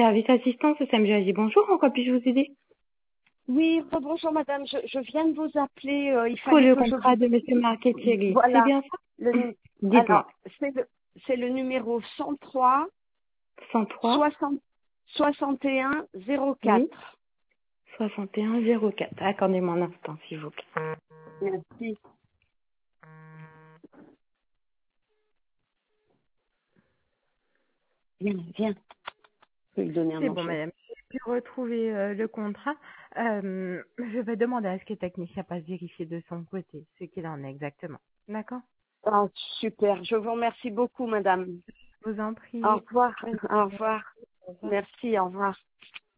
service assistance au SMJAJ. Bonjour, en quoi puis-je vous aider? Oui, bonjour madame, je viens de vous appeler, il Pour fallait le que je contrat de vous... Monsieur Marquet-Thierry, c'est Voilà, bien ça? alors, Dites-moi. c'est le numéro 103 103, 60 61 04. oui, 6104. Accordez-moi un instant, s'il vous plaît. Merci. Viens. Je vais lui donner à C'est bon, manger. madame. J'ai pu retrouver le contrat. Je vais demander à ce que le technicien passe vérifier de son côté ce qu'il en est exactement. D'accord? Ah, super, je vous remercie beaucoup madame. Je vous en Au prie. revoir, Bonne au journée. revoir. Au revoir. Merci, au revoir.